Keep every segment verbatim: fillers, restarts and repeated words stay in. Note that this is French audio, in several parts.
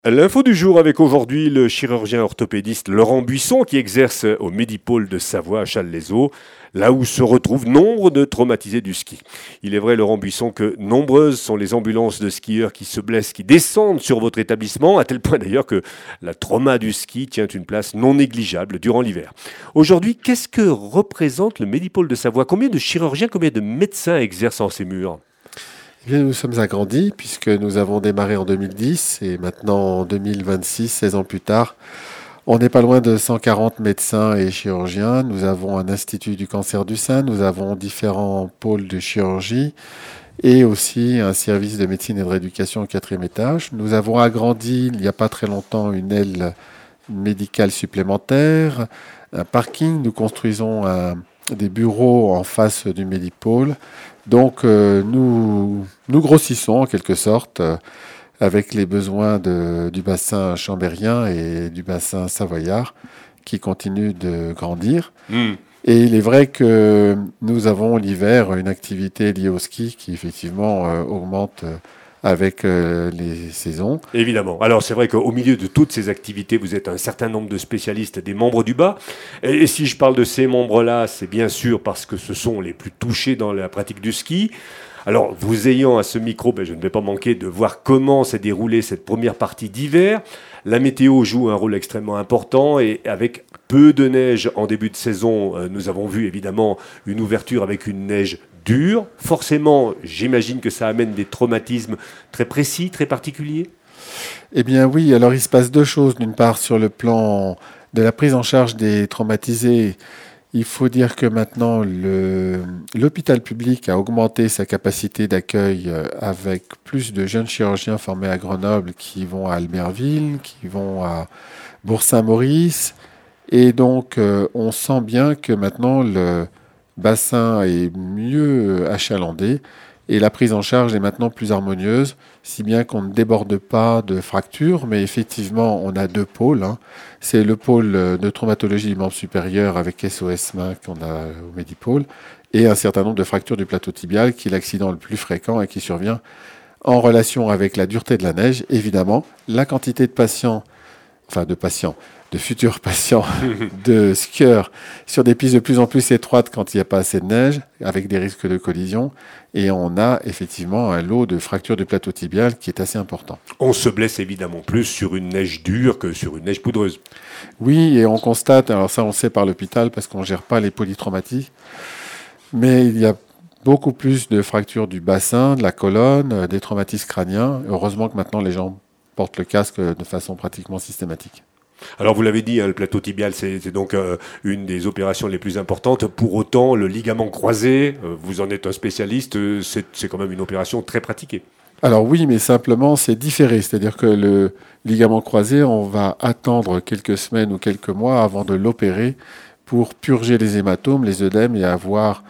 L'info du jour avec aujourd'hui le chirurgien orthopédiste Laurent Buisson qui exerce au Medipôle de Savoie à Challes-les-Eaux, là où se retrouvent nombre de traumatisés du ski. Il est vrai, Laurent Buisson, que nombreuses sont les ambulances de skieurs qui se blessent, qui descendent sur votre établissement, à tel point d'ailleurs que la trauma du ski tient une place non négligeable durant l'hiver. Aujourd'hui, qu'est-ce que représente le Medipôle de Savoie ? Combien de chirurgiens, combien de médecins exercent en ces murs ? Eh bien, nous sommes agrandis puisque nous avons démarré en deux mille dix et maintenant en deux mille vingt-six, seize ans plus tard, on n'est pas loin de cent quarante médecins et chirurgiens. Nous avons un institut du cancer du sein, nous avons différents pôles de chirurgie et aussi un service de médecine et de rééducation au quatrième étage. Nous avons agrandi il n'y a pas très longtemps une aile médicale supplémentaire, un parking. Nous construisons un, des bureaux en face du Medipôle. Donc euh, nous, nous grossissons en quelque sorte euh, avec les besoins de, du bassin chambérien et du bassin savoyard qui continuent de grandir. Mmh. Et il est vrai que nous avons l'hiver une activité liée au ski qui effectivement euh, augmente euh, avec euh, les saisons. Évidemment. Alors c'est vrai qu'au milieu de toutes ces activités, vous êtes un certain nombre de spécialistes, des membres du bas. Et si je parle de ces membres-là, c'est bien sûr parce que ce sont les plus touchés dans la pratique du ski. Alors vous ayant à ce micro, ben, je ne vais pas manquer de voir comment s'est déroulée cette première partie d'hiver. La météo joue un rôle extrêmement important et avec peu de neige en début de saison, euh, nous avons vu évidemment une ouverture avec une neige dure. Forcément, j'imagine que ça amène des traumatismes très précis, très particuliers. Eh bien oui, alors il se passe deux choses. D'une part, sur le plan de la prise en charge des traumatisés, il faut dire que maintenant, le, l'hôpital public a augmenté sa capacité d'accueil avec plus de jeunes chirurgiens formés à Grenoble qui vont à Albertville, qui vont à Bourg-Saint-Maurice. Et donc, euh, on sent bien que maintenant, le bassin est mieux achalandé et la prise en charge est maintenant plus harmonieuse, si bien qu'on ne déborde pas de fractures, mais effectivement, on a deux pôles. Hein. C'est le pôle de traumatologie du membre supérieur avec S O S main qu'on a au Medipôle et un certain nombre de fractures du plateau tibial qui est l'accident le plus fréquent et qui survient en relation avec la dureté de la neige, évidemment, la quantité de patients, enfin de patients, de futurs patients de skieurs sur des pistes de plus en plus étroites quand il n'y a pas assez de neige, avec des risques de collision. Et on a effectivement un lot de fractures du plateau tibial qui est assez important. On se blesse évidemment plus sur une neige dure que sur une neige poudreuse. Oui, et on constate, alors ça on sait par l'hôpital parce qu'on ne gère pas les polytraumaties, mais il y a beaucoup plus de fractures du bassin, de la colonne, des traumatismes crâniens. Heureusement que maintenant les gens portent le casque de façon pratiquement systématique. Alors vous l'avez dit, hein, le plateau tibial, c'est, c'est donc euh, une des opérations les plus importantes. Pour autant, le ligament croisé, euh, vous en êtes un spécialiste, euh, c'est, c'est quand même une opération très pratiquée. Alors oui, mais simplement, c'est différé. C'est-à-dire que le ligament croisé, on va attendre quelques semaines ou quelques mois avant de l'opérer pour purger les hématomes, les œdèmes et avoir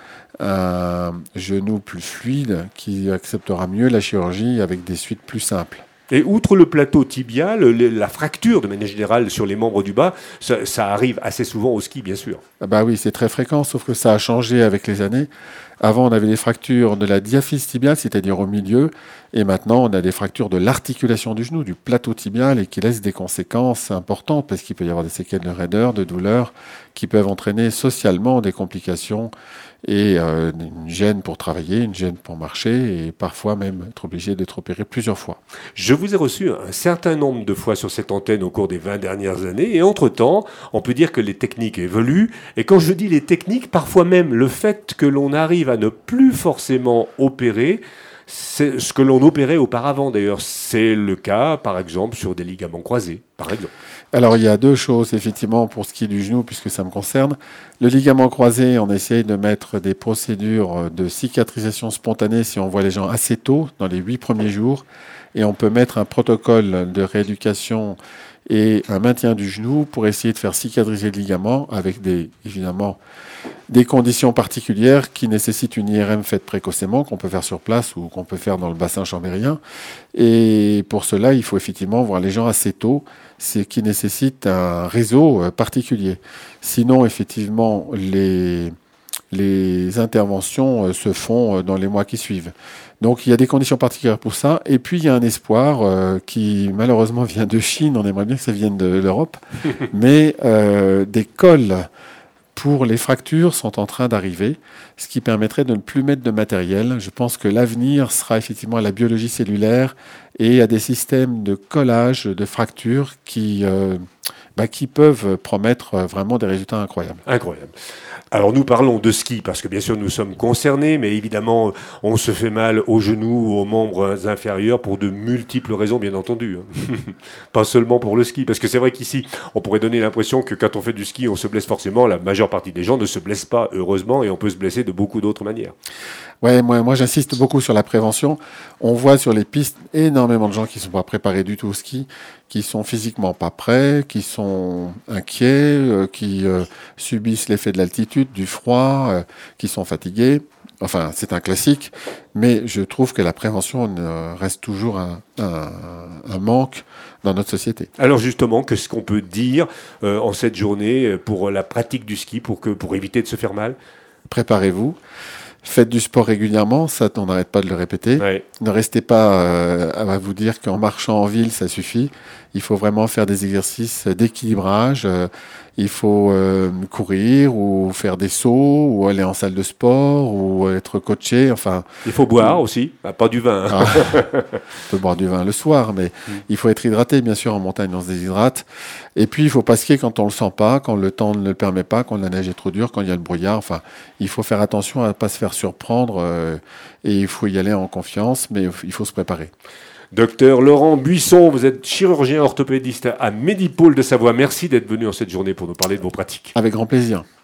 un genou plus fluide qui acceptera mieux la chirurgie avec des suites plus simples. Et outre le plateau tibial, la fracture de manière générale sur les membres du bas, ça, ça arrive assez souvent au ski, bien sûr. Ah bah oui, c'est très fréquent, sauf que ça a changé avec les années. Avant, on avait des fractures de la diaphyse tibiale, c'est-à-dire au milieu, et maintenant, on a des fractures de l'articulation du genou, du plateau tibial, et qui laissent des conséquences importantes, parce qu'il peut y avoir des séquelles de raideur, de douleur, qui peuvent entraîner socialement des complications, et euh, une gêne pour travailler, une gêne pour marcher, et parfois même être obligé d'être opéré plusieurs fois. Je vous ai reçu un certain nombre de fois sur cette antenne au cours des vingt dernières années, et entre-temps, on peut dire que les techniques évoluent, et quand je dis les techniques, parfois même le fait que l'on arrive à ne plus forcément opérer, c'est ce que l'on opérait auparavant d'ailleurs. C'est le cas, par exemple, sur des ligaments croisés, par exemple. Alors, il y a deux choses, effectivement, pour ce qui est du genou, puisque ça me concerne. Le ligament croisé, on essaye de mettre des procédures de cicatrisation spontanée si on voit les gens assez tôt, dans les huit premiers jours. Et on peut mettre un protocole de rééducation et un maintien du genou pour essayer de faire cicatriser le ligament avec des, évidemment, des conditions particulières qui nécessitent une I R M faite précocement, qu'on peut faire sur place ou qu'on peut faire dans le bassin chambérien. Et pour cela, il faut effectivement voir les gens assez tôt, ce qui nécessite un réseau particulier. Sinon, effectivement, les les interventions euh, se font euh, dans les mois qui suivent. Donc il y a des conditions particulières pour ça. Et puis il y a un espoir euh, qui malheureusement vient de Chine. On aimerait bien que ça vienne de l'Europe. Mais euh, des cols pour les fractures sont en train d'arriver, ce qui permettrait de ne plus mettre de matériel. Je pense que l'avenir sera effectivement à la biologie cellulaire et à des systèmes de collage de fractures qui, euh, bah, qui peuvent promettre vraiment des résultats incroyables. Incroyable. Alors nous parlons de ski parce que bien sûr nous sommes concernés, mais évidemment on se fait mal aux genoux ou aux membres inférieurs pour de multiples raisons, bien entendu. Pas seulement pour le ski, parce que c'est vrai qu'ici on pourrait donner l'impression que quand on fait du ski on se blesse forcément. La majeure partie des gens ne se blessent pas, heureusement, et on peut se blesser de beaucoup d'autres manières. Ouais, moi, moi j'insiste beaucoup sur la prévention. On voit sur les pistes énormément de gens qui ne sont pas préparés du tout au ski, qui sont physiquement pas prêts, qui sont inquiets, euh, qui euh, subissent l'effet de l'altitude, du froid, euh, qui sont fatigués. Enfin, c'est un classique, mais je trouve que la prévention euh, reste toujours un, un, un manque dans notre société. Alors justement, qu'est-ce qu'on peut dire euh, en cette journée pour la pratique du ski, pour, que, pour éviter de se faire mal ? Préparez-vous. Faites du sport régulièrement, ça on n'arrête pas de le répéter. Ouais. Ne restez pas euh, à vous dire qu'en marchant en ville ça suffit. Il faut vraiment faire des exercices d'équilibrage. Euh, il faut euh, courir ou faire des sauts ou aller en salle de sport ou être coaché. Enfin, il faut boire ou... aussi, ah, pas du vin. Hein. Ah, on peut boire du vin le soir, mais mm. il faut être hydraté. Bien sûr, en montagne on se déshydrate. Et puis il faut pas skier quand on le sent pas, quand le temps ne le permet pas, quand la neige est trop dure, quand il y a le brouillard. Enfin, il faut faire attention à ne pas se faire surprendre euh, et il faut y aller en confiance, mais il faut se préparer. Docteur Laurent Buisson, vous êtes chirurgien orthopédiste à Medipôle de Savoie. Merci d'être venu en cette journée pour nous parler de vos pratiques. Avec grand plaisir.